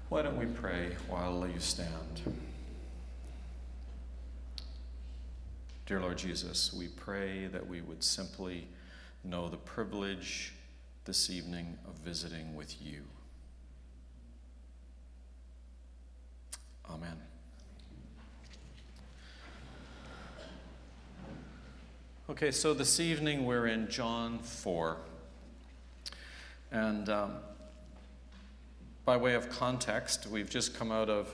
Why don't we pray while you stand? Dear Lord Jesus, we pray that we would simply know the privilege this evening of visiting with you. Amen. Okay, so this evening we're in John 4. And by way of context, we've just come out of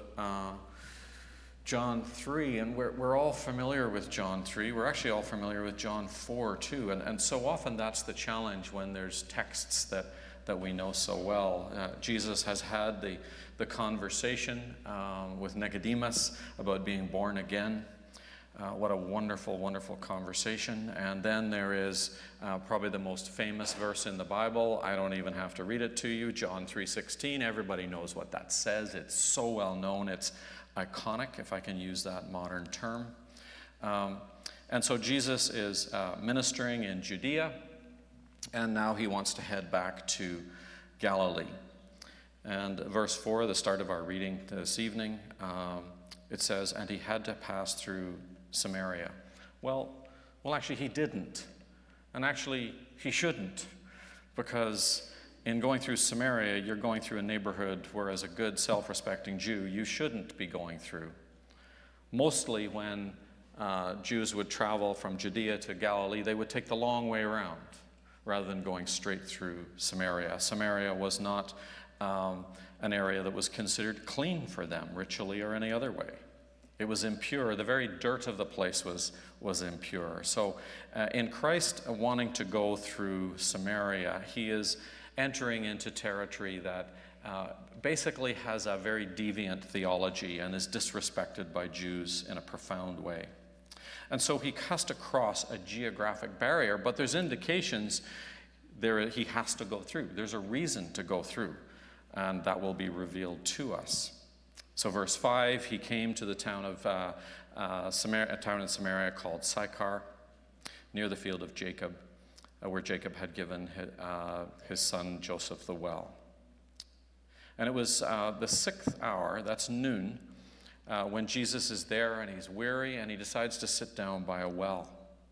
John 3, and we're all familiar with John 3. We're actually all familiar with John 4 too, and so often that's the challenge when there's texts that we know so well. Jesus has had the conversation with Nicodemus about being born again. What a wonderful, wonderful conversation. And then there is probably the most famous verse in the Bible. I don't even have to read it to you. John 3:16. Everybody knows what that says. It's so well known. It's iconic, if I can use that modern term. And so Jesus is ministering in Judea, and now he wants to head back to Galilee. And verse 4, the start of our reading this evening, it says, "And he had to pass through Samaria." Well, actually he didn't. And actually he shouldn't, because in going through Samaria, you're going through a neighborhood where, as a good self-respecting Jew, you shouldn't be going through. Mostly when Jews would travel from Judea to Galilee, they would take the long way around rather than going straight through Samaria. Samaria was not an area that was considered clean for them, ritually or any other way. It was impure. The very dirt of the place was impure. So in Christ wanting to go through Samaria, he is entering into territory that basically has a very deviant theology and is disrespected by Jews in a profound way. And so he has to cross a geographic barrier, but there's indications there he has to go through. There's a reason to go through, and that will be revealed to us. So verse 5, he came to the town of Samaria, a town in Samaria called Sychar, near the field of Jacob, where Jacob had given his son Joseph the well. And it was the 6th hour, that's noon, when Jesus is there and he's weary and he decides to sit down by a well.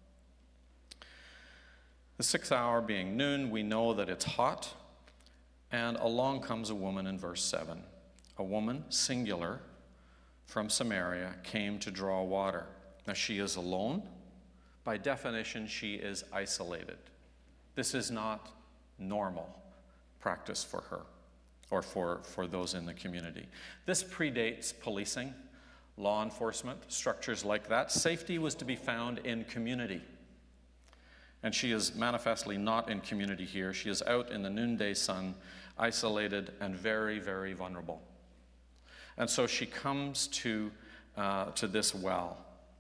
The 6th hour being noon, we know that it's hot, and along comes a woman in verse 7. A woman, singular, from Samaria came to draw water. Now she is alone. By definition, she is isolated. This is not normal practice for her or for those in the community. This predates policing, law enforcement, structures like that. Safety was to be found in community. And she is manifestly not in community here. She is out in the noonday sun, isolated and very, very vulnerable. And so she comes to this well.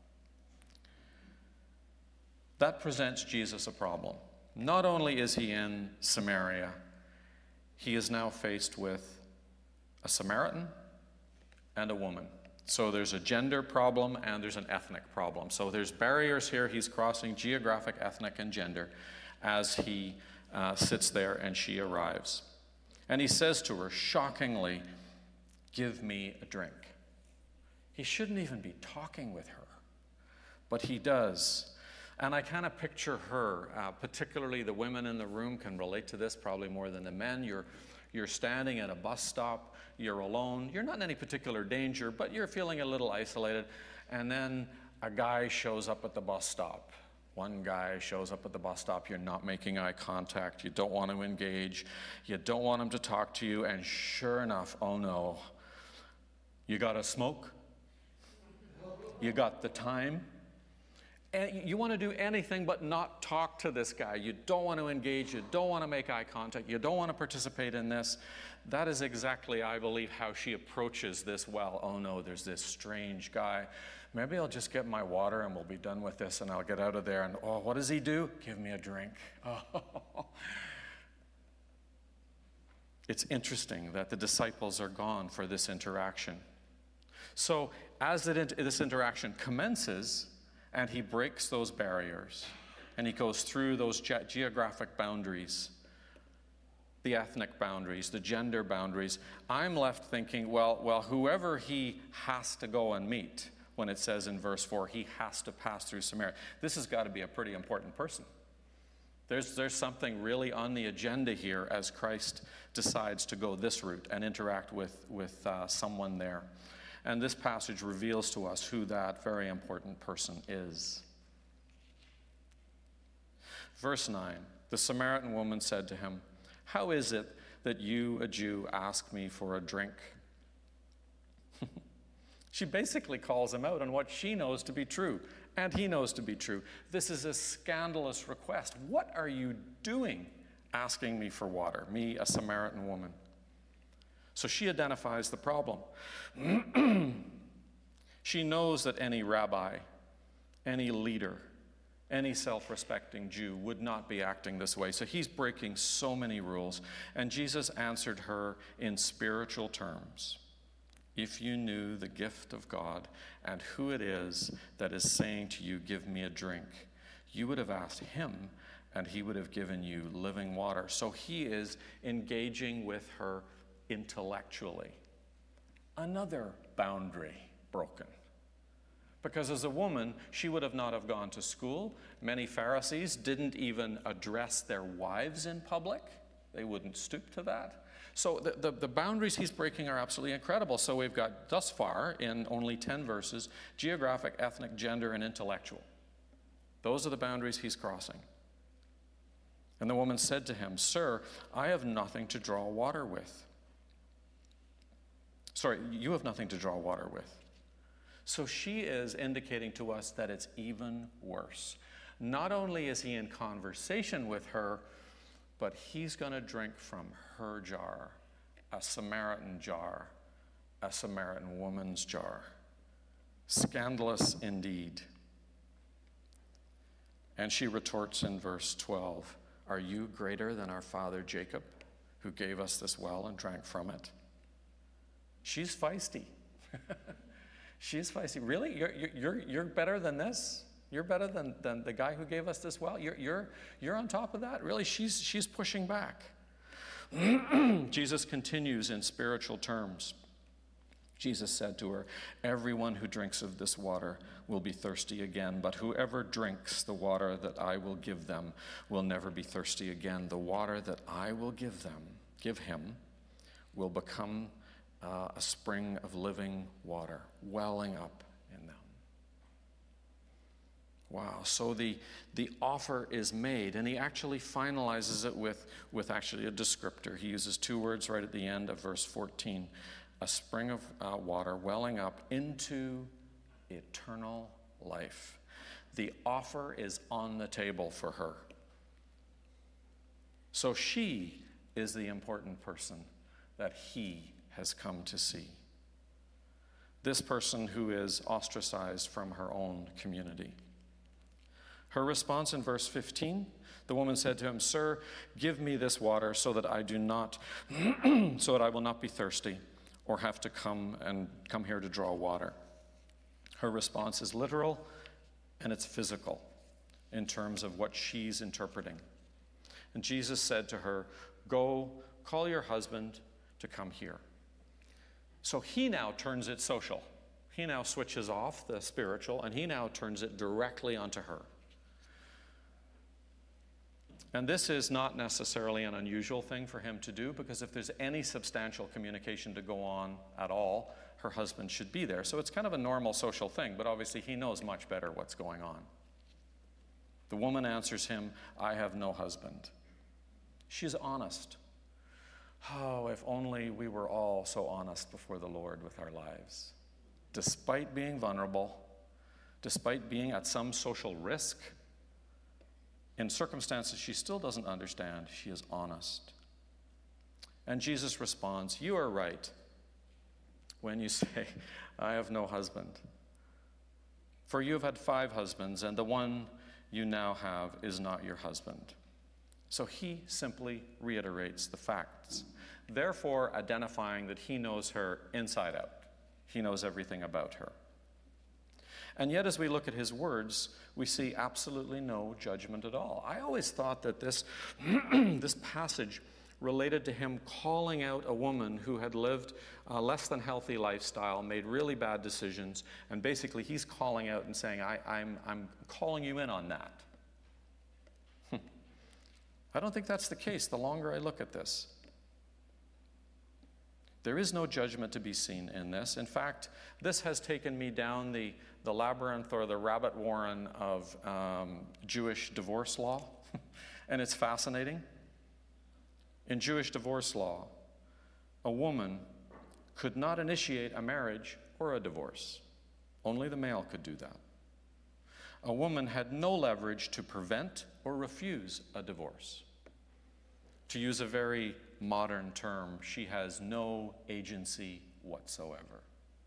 That presents Jesus a problem. Not only is he in Samaria, he is now faced with a Samaritan and a woman. So there's a gender problem and there's an ethnic problem. So there's barriers here. He's crossing geographic, ethnic, and gender as he sits there and she arrives. And he says to her, shockingly, "Give me a drink." He shouldn't even be talking with her, but he does. And I kind of picture her, particularly the women in the room can relate to this probably more than the men. You're standing at a bus stop, you're alone, you're not in any particular danger, but you're feeling a little isolated, and then a guy shows up at the bus stop. One guy shows up at the bus stop, you're not making eye contact, you don't want to engage, you don't want him to talk to you, and sure enough, oh no, you got a smoke? You got the time? And you want to do anything but not talk to this guy. You don't want to engage. You don't want to make eye contact. You don't want to participate in this. That is exactly, I believe, how she approaches this well. Oh no, there's this strange guy. Maybe I'll just get my water and we'll be done with this and I'll get out of there. And oh, what does he do? Give me a drink. Oh. It's interesting that the disciples are gone for this interaction. So as this interaction commences, and he breaks those barriers, and he goes through those geographic boundaries, the ethnic boundaries, the gender boundaries, I'm left thinking, well, whoever he has to go and meet, when it says in verse 4, he has to pass through Samaria, this has got to be a pretty important person. There's something really on the agenda here as Christ decides to go this route and interact with someone there. And this passage reveals to us who that very important person is. Verse 9, the Samaritan woman said to him, "How is it that you, a Jew, ask me for a drink?" She basically calls him out on what she knows to be true, and he knows to be true. This is a scandalous request. What are you doing asking me for water, me, a Samaritan woman? So she identifies the problem. She knows that any rabbi, any leader, any self-respecting Jew would not be acting this way. So he's breaking so many rules. And Jesus answered her in spiritual terms. If you knew the gift of God and who it is that is saying to you, "Give me a drink," you would have asked him, and he would have given you living water. So he is engaging with her intellectually. Another boundary broken. Because as a woman, she would have not have gone to school. Many Pharisees didn't even address their wives in public. They wouldn't stoop to that. So the boundaries he's breaking are absolutely incredible. So we've got, thus far, in only 10 verses, geographic, ethnic, gender, and intellectual. Those are the boundaries he's crossing. And the woman said to him, "Sir, I have nothing to draw water with." Sorry, you have nothing to draw water with. So she is indicating to us that it's even worse. Not only is he in conversation with her, but he's going to drink from her jar, a Samaritan woman's jar. Scandalous indeed. And she retorts in verse 12, "Are you greater than our father Jacob, who gave us this well and drank from it?" She's feisty. She's feisty. Really? You're better than this? You're better than the guy who gave us this well? You're on top of that? Really? She's pushing back. Jesus continues in spiritual terms. Jesus said to her, "Everyone who drinks of this water will be thirsty again, but whoever drinks the water that I will give them will never be thirsty again. The water that I will give him, will become a spring of living water, welling up in them." Wow, so the offer is made, and he actually finalizes it with actually a descriptor. He uses two words right at the end of verse 14. A spring of water welling up into eternal life. The offer is on the table for her. So she is the important person that he has come to see. This person who is ostracized from her own community. Her response in verse 15, the woman said to him, "Sir, give me this water so that I will not be thirsty or have to come here to draw water." Her response is literal and it's physical in terms of what she's interpreting. And Jesus said to her, "Go, call your husband to come here." So he now turns it social. He now switches off the spiritual, and he now turns it directly onto her. And this is not necessarily an unusual thing for him to do, because if there's any substantial communication to go on at all, her husband should be there. So it's kind of a normal social thing, but obviously he knows much better what's going on. The woman answers him, "I have no husband." She's honest. Oh, if only we were all so honest before the Lord with our lives. Despite being vulnerable, despite being at some social risk, in circumstances she still doesn't understand, she is honest. And Jesus responds, "You are right when you say, 'I have no husband.' For you have had 5 husbands, and the one you now have is not your husband." So he simply reiterates the facts, therefore identifying that he knows her inside out. He knows everything about her. And yet, as we look at his words, we see absolutely no judgment at all. I always thought that this, this passage related to him calling out a woman who had lived a less than healthy lifestyle, made really bad decisions, and basically he's calling out and saying, I'm calling you in on that. I don't think that's the case the longer I look at this. There is no judgment to be seen in this. In fact, this has taken me down the labyrinth or the rabbit warren of Jewish divorce law, and it's fascinating. In Jewish divorce law, a woman could not initiate a marriage or a divorce. Only the male could do that. A woman had no leverage to prevent or refuse a divorce. To use a very modern term, she has no agency whatsoever.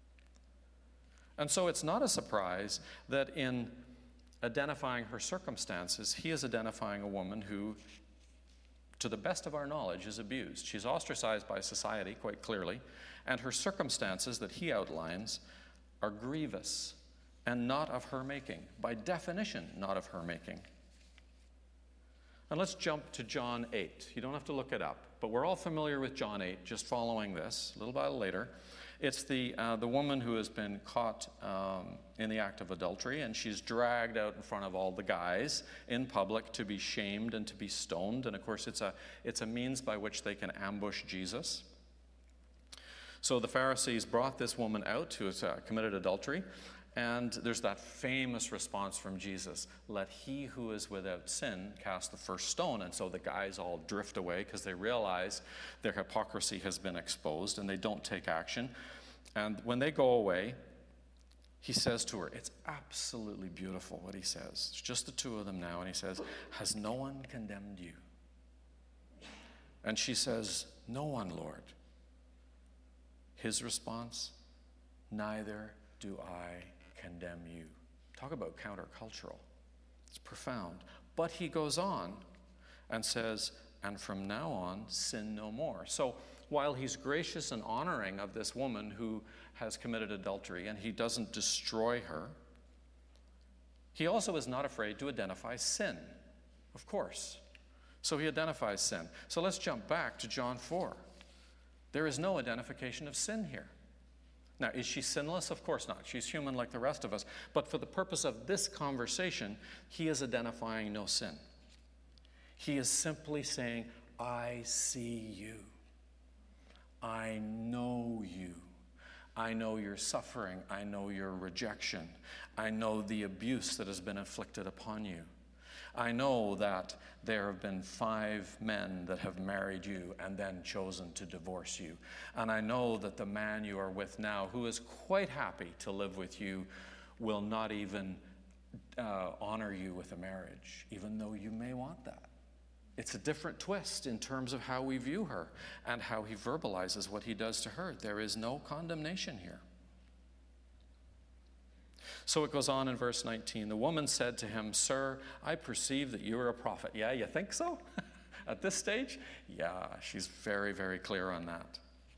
And so it's not a surprise that in identifying her circumstances, he is identifying a woman who, to the best of our knowledge, is abused. She's ostracized by society, quite clearly, and her circumstances that he outlines are grievous and not of her making. By definition, not of her making. And let's jump to John 8. You don't have to look it up, but we're all familiar with John 8, just following this, a little while later. It's the woman who has been caught in the act of adultery, and she's dragged out in front of all the guys in public to be shamed and to be stoned. And of course, it's a means by which they can ambush Jesus. So the Pharisees brought this woman out who has committed adultery, and there's that famous response from Jesus, "Let he who is without sin cast the first stone." And so the guys all drift away because they realize their hypocrisy has been exposed, and they don't take action. And when they go away, he says to her, it's absolutely beautiful what he says. It's just the two of them now, and he says, "Has no one condemned you?" And she says, "No one, Lord." His response, "Neither do I condemn you." Talk about countercultural. It's profound. But he goes on and says, "And from now on, sin no more." So while he's gracious and honoring of this woman who has committed adultery, and he doesn't destroy her, he also is not afraid to identify sin, of course. So he identifies sin. So let's jump back to John 4. There is no identification of sin here. Now, is she sinless? Of course not. She's human like the rest of us. But for the purpose of this conversation, he is identifying no sin. He is simply saying, "I see you. I know you. I know your suffering. I know your rejection. I know the abuse that has been inflicted upon you. I know that there have been 5 men that have married you and then chosen to divorce you. And I know that the man you are with now, who is quite happy to live with you, will not even honor you with a marriage, even though you may want that." It's a different twist in terms of how we view her and how he verbalizes what he does to her. There is no condemnation here. So it goes on in verse 19. The woman said to him, "Sir, I perceive that you are a prophet." Yeah, you think so? At this stage? Yeah, she's very, very clear on that.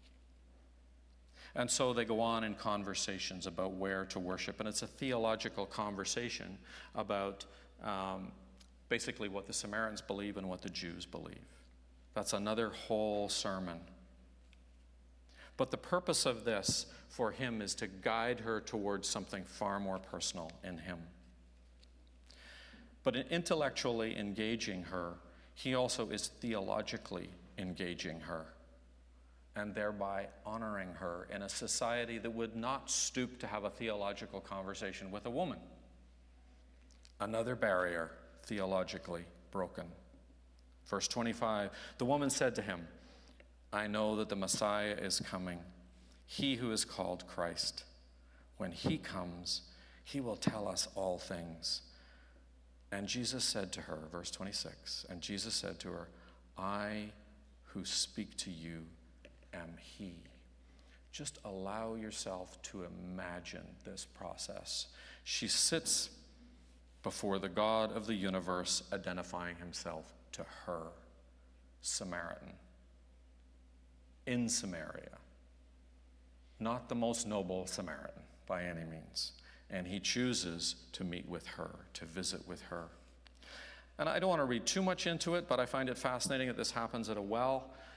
And so they go on in conversations about where to worship. And it's a theological conversation about basically what the Samaritans believe and what the Jews believe. That's another whole sermon. But the purpose of this for him is to guide her towards something far more personal in him. But in intellectually engaging her, he also is theologically engaging her, and thereby honoring her in a society that would not stoop to have a theological conversation with a woman. Another barrier theologically broken. Verse 25, the woman said to him, "I know that the Messiah is coming, he who is called Christ. When he comes, he will tell us all things." And Jesus said to her, verse 26, and Jesus said to her, "I who speak to you am he." Just allow yourself to imagine this process. She sits before the God of the universe, identifying himself to her, Samaritan, in Samaria. Not the most noble Samaritan by any means. And he chooses to meet with her, to visit with her. And I don't want to read too much into it, but I find it fascinating that this happens at a well.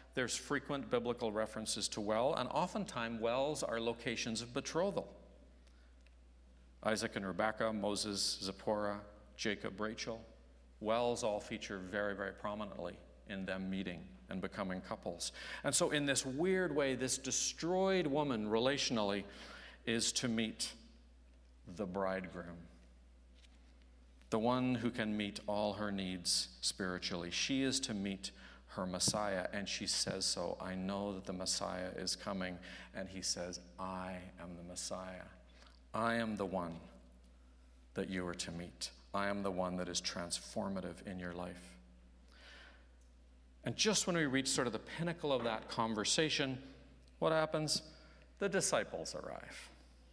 there's frequent biblical references to well, and oftentimes wells are locations of betrothal. Isaac and Rebekah, Moses, Zipporah, Jacob, Rachel. Wells all feature very, very prominently in them meeting and becoming couples. And so in this weird way, this destroyed woman relationally is to meet the bridegroom, the one who can meet all her needs spiritually. She is to meet her Messiah, and she says so. I know that the Messiah is coming, and he says, I am the Messiah. I am the one that you are to meet. I am the one that is transformative in your life. And just when we reach sort of the pinnacle of that conversation, what happens? The disciples arrive.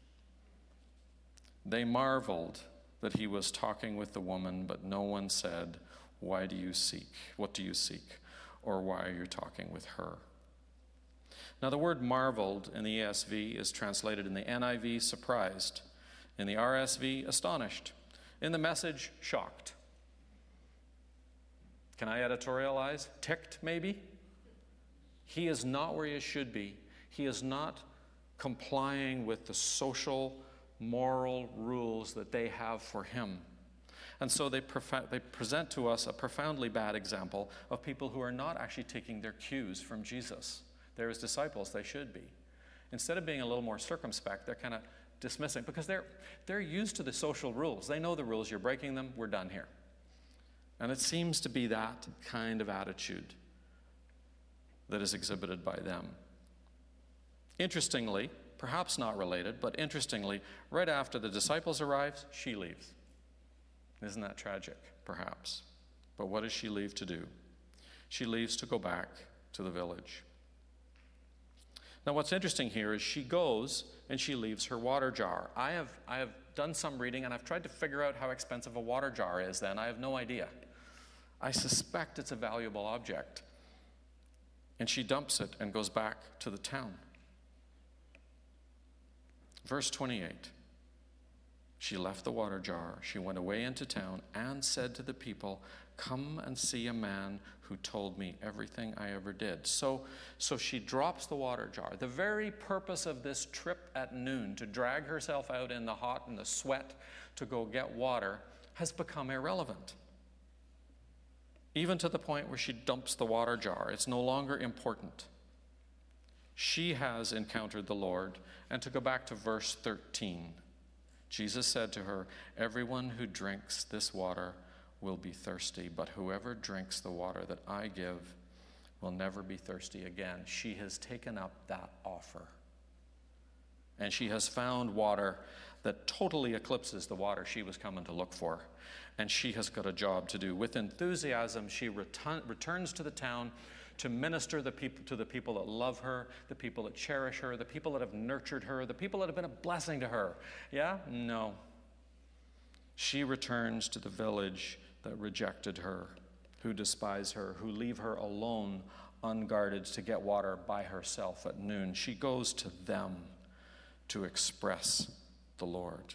They marveled that he was talking with the woman, but no one said, why do you seek? What do you seek? Or why are you talking with her? Now, the word marveled in the ESV is translated in the NIV, surprised. In the RSV, astonished. In the Message, shocked. Can I editorialize? Ticked, maybe? He is not where he should be. He is not complying with the social, moral rules that they have for him. And so they present to us a profoundly bad example of people who are not actually taking their cues from Jesus. They're his disciples, they should be. Instead of being a little more circumspect, they're kind of dismissing, because they're used to the social rules. They know the rules, you're breaking them, we're done here. And it seems to be that kind of attitude that is exhibited by them. Interestingly, perhaps not related, but interestingly, right after the disciples arrive, she leaves. Isn't that tragic? Perhaps. But what does she leave to do? She leaves to go back to the village. Now, what's interesting here is she goes and she leaves her water jar. I have done some reading, and I've tried to figure out how expensive a water jar is then. I have no idea. I suspect it's a valuable object. And she dumps it and goes back to the town. Verse 28. She left the water jar. She went away into town and said to the people, come and see a man who told me everything I ever did. So she drops the water jar. The very purpose of this trip at noon, to drag herself out in the hot and the sweat to go get water, has become irrelevant. Even to the point where she dumps the water jar. It's no longer important. She has encountered the Lord. And to go back to verse 13, Jesus said to her, everyone who drinks this water will be thirsty, but whoever drinks the water that I give will never be thirsty again. She has taken up that offer. And she has found water that totally eclipses the water she was coming to look for. And she has got a job to do. With enthusiasm, she returns to the town to minister to the people that love her, the people that cherish her, the people that have nurtured her, the people that have been a blessing to her. Yeah? No. She returns to the village that rejected her, who despise her, who leave her alone, unguarded, to get water by herself at noon. She goes to them to express the Lord.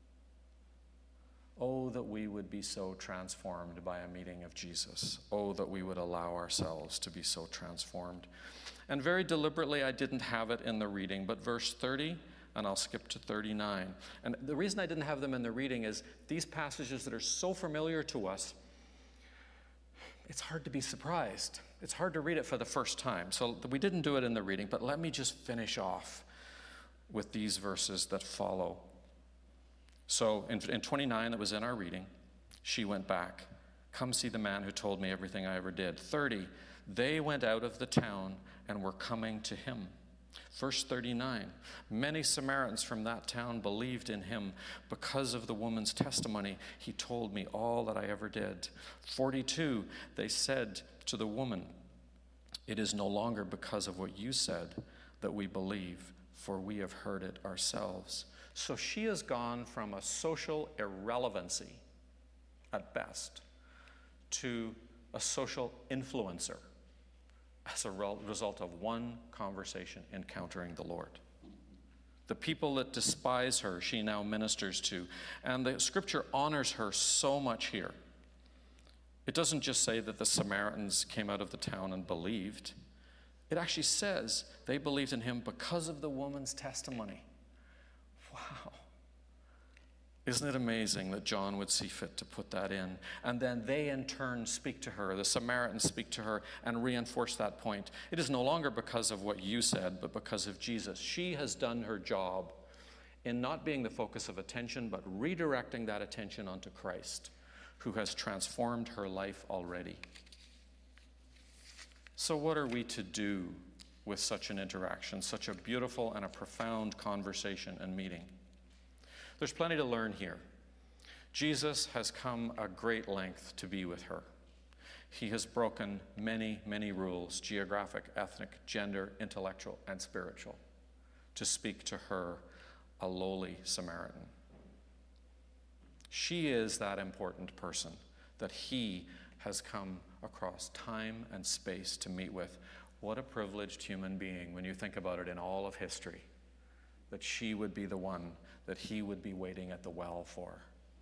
Oh, that we would be so transformed by a meeting of Jesus. Oh, that we would allow ourselves to be so transformed. And very deliberately, I didn't have it in the reading, but verse 30, and I'll skip to 39. And the reason I didn't have them in the reading is these passages that are so familiar to us, it's hard to be surprised. It's hard to read it for the first time. So we didn't do it in the reading, but let me just finish off with these verses that follow. So in 29, that was in our reading, she went back. Come see the man who told me everything I ever did. 30, they went out of the town and were coming to him. Verse 39, many Samaritans from that town believed in him because of the woman's testimony. He told me all that I ever did. 42, they said to the woman, it is no longer because of what you said that we believe, for we have heard it ourselves. So she has gone from a social irrelevancy, at best, to a social influencer as a result of one conversation encountering the Lord. The people that despise her, she now ministers to. And the scripture honors her so much here. It doesn't just say that the Samaritans came out of the town and believed. It actually says they believed in him because of the woman's testimony. Wow. Isn't it amazing that John would see fit to put that in? And then they in turn speak to her, the Samaritans speak to her and reinforce that point. It is no longer because of what you said, but because of Jesus. She has done her job in not being the focus of attention, but redirecting that attention onto Christ, who has transformed her life already. So what are we to do with such an interaction, such a beautiful and a profound conversation and meeting? There's plenty to learn here. Jesus has come a great length to be with her. He has broken many, many rules, geographic, ethnic, gender, intellectual, and spiritual, to speak to her, a lowly Samaritan. She is that important person that he has come across time and space to meet with. What a privileged human being when you think about it in all of history, that she would be the one that he would be waiting at the well for.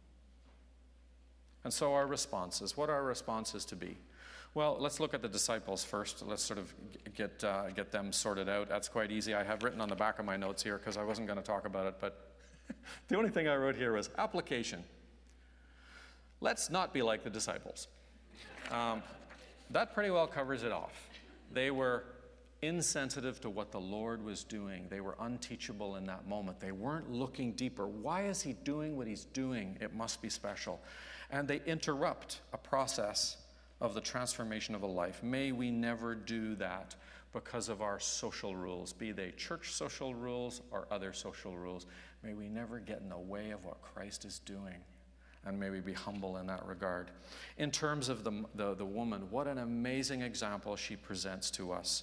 And so our responses, what are our responses to be? Well, let's look at the disciples first. Let's sort of get them sorted out. That's quite easy. I have written on the back of my notes here because I wasn't going to talk about it, but the only thing I wrote here was application. Let's not be like the disciples. That pretty well covers it off. They were insensitive to what the Lord was doing. They were unteachable in that moment. They weren't looking deeper. Why is he doing what he's doing? It must be special. And they interrupt a process of the transformation of a life. May we never do that because of our social rules, be they church social rules or other social rules. May we never get in the way of what Christ is doing. And may we be humble in that regard. In terms of the woman, what an amazing example she presents to us.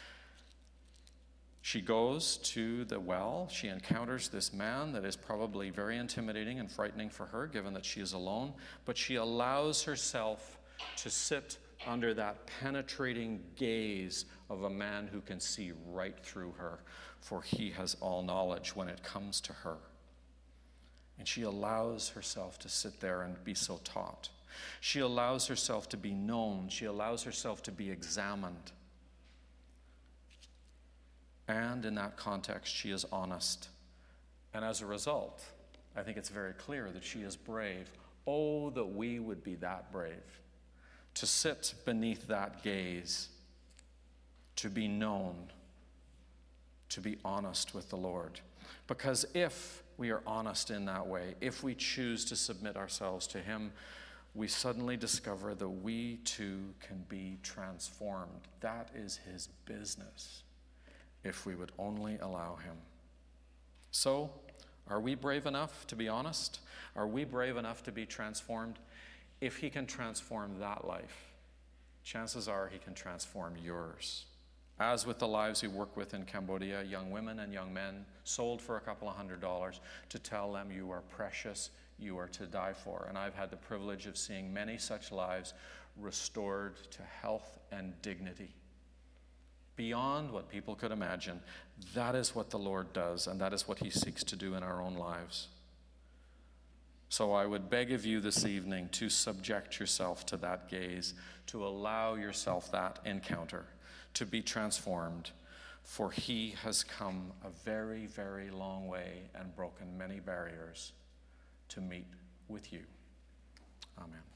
She goes to the well. She encounters this man that is probably very intimidating and frightening for her, given that she is alone. But she allows herself to sit under that penetrating gaze of a man who can see right through her, for he has all knowledge when it comes to her. And she allows herself to sit there and be so taught. She allows herself to be known. She allows herself to be examined. And in that context, she is honest. And as a result, I think it's very clear that she is brave. Oh, that we would be that brave. To sit beneath that gaze, to be known, to be honest with the Lord. Because if we are honest in that way, if we choose to submit ourselves to him, we suddenly discover that we too can be transformed. That is his business, if we would only allow him. So, are we brave enough to be honest? Are we brave enough to be transformed? If he can transform that life, chances are he can transform yours. As with the lives we work with in Cambodia, young women and young men sold for a couple of $100 to tell them you are precious, you are to die for. And I've had the privilege of seeing many such lives restored to health and dignity. Beyond what people could imagine, that is what the Lord does, and that is what he seeks to do in our own lives. So I would beg of you this evening to subject yourself to that gaze, to allow yourself that encounter, to be transformed, for he has come a very, very long way and broken many barriers to meet with you. Amen.